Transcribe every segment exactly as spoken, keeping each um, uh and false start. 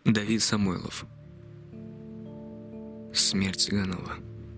Давид Самойлов. Смерть Цыганова.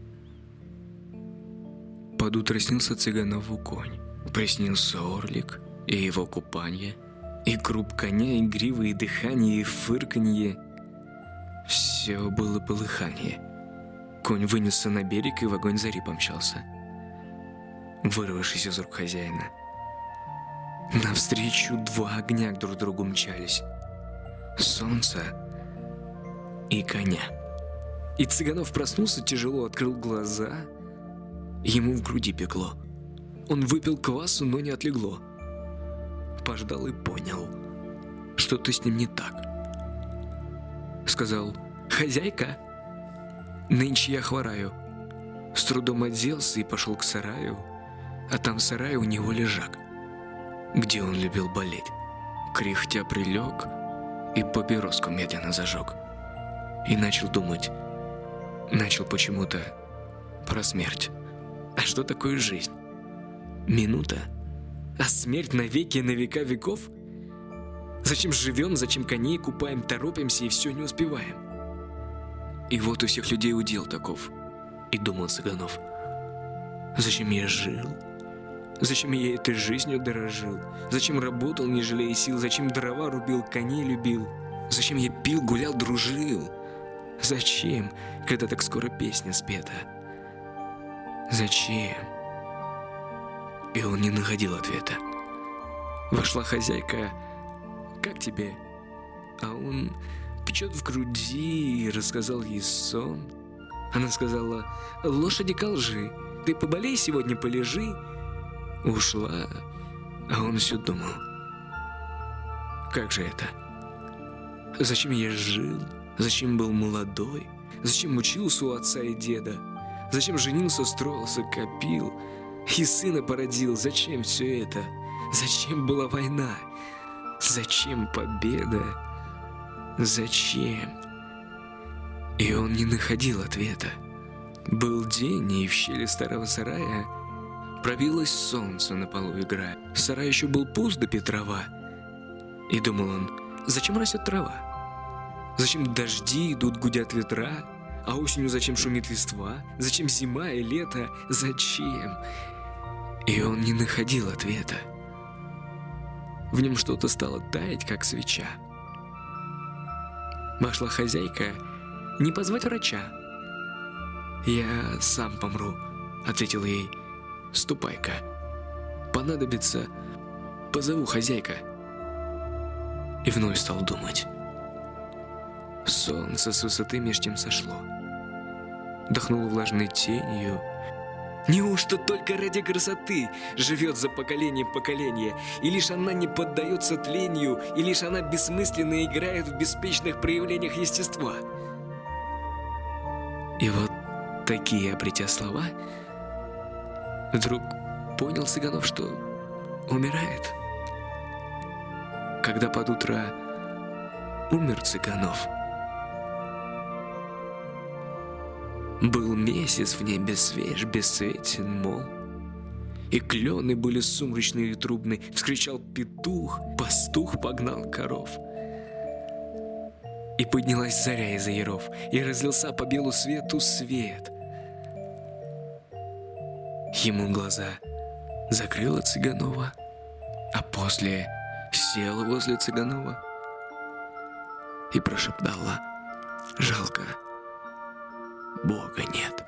Под утро снился Цыганову конь, приснился орлик и его купанье, и круп коня, и гривы, и дыхание, и фырканье. Все было полыханье. Конь вынесся на берег, и в огонь зари помчался, вырвавшись из рук хозяина. Навстречу два огня друг к другу мчались: солнце и коня. И Цыганов проснулся, тяжело открыл глаза. Ему в груди пекло. Он выпил квасу, но не отлегло. Пождал и понял, что-то с ним не так. Сказал: «Хозяйка, нынче я хвораю». С трудом оделся и пошел к сараю, а там в сарае у него лежак, где он любил болеть. Кряхтя прилег и папироску медленно зажег. И начал думать, начал почему-то про смерть. А что такое жизнь? Минута? А смерть навеки и на века веков? Зачем живем, зачем коней купаем, торопимся и все не успеваем? И вот у всех людей удел таков. И думал Цыганов: зачем я жил? Зачем я этой жизнью дорожил? Зачем работал, не жалея сил? Зачем дрова рубил, коней любил? Зачем я пил, гулял, дружил? Зачем, когда так скоро песня спета? Зачем? И он не находил ответа. Вошла хозяйка: «Как тебе?» А он печет в груди и рассказал ей сон. Она сказала: «Лошади ко лжи, ты поболей сегодня, полежи». Ушла, а он все думал: как же это? Зачем я жил? Зачем был молодой? Зачем учился у отца и деда? Зачем женился, строился, копил и сына породил? Зачем все это? Зачем была война? Зачем победа? Зачем? И он не находил ответа. Был день, и в щели старого сарая пробилось солнце, на полу играя. Сарай еще был пуст до Петрова. И думал он: зачем растет трава? Зачем дожди идут, гудят ветра? А осенью зачем шумит листва? Зачем зима и лето? Зачем? И он не находил ответа. В нем что-то стало таять, как свеча. Вошла хозяйка: «Не позвать врача?» «Я сам помру», — ответил ей. «Ступай-ка. Понадобится, позову, хозяйка». И вновь стал думать. Солнце с высоты меж тем сошло, дохнуло влажной тенью. Неужто только ради красоты живет за поколение поколение, и лишь она не поддается тлению, и лишь она бессмысленно играет в беспечных проявлениях естества? И вот такие, обретя слова, вдруг понял Цыганов, что умирает. Когда под утро умер Цыганов, был месяц в небе свеж, бесцветен, мол, и клены были сумрачные и трубны. Вскричал петух, пастух погнал коров. И поднялась заря из-за яров, и разлился по белу свету свет. Ему глаза закрыла Цыганова, а после села возле Цыганова и прошептала: «Жалко, Бога нет».